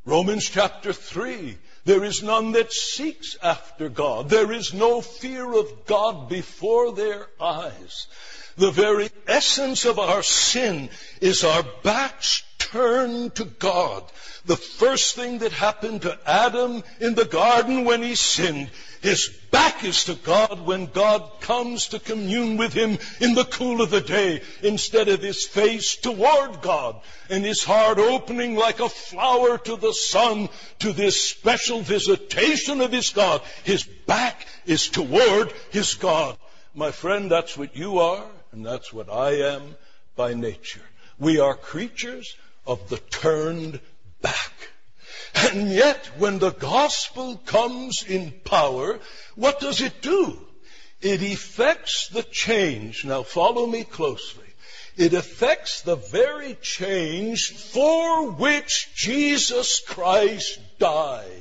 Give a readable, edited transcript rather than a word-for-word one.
Romans chapter 3, there is none that seeks after God. There is no fear of God before their eyes. The very essence of our sin is our backs turned to God. The first thing that happened to Adam in the garden when he sinned, his back is to God when God comes to commune with him in the cool of the day, instead of his face toward God and his heart opening like a flower to the sun to this special visitation of his God. His back is toward his God. My friend, that's what you are, and that's what I am by nature. We are creatures of the turned back. And yet, when the gospel comes in power, what does it do? It effects the change. Now follow me closely. It affects the very change for which Jesus Christ died.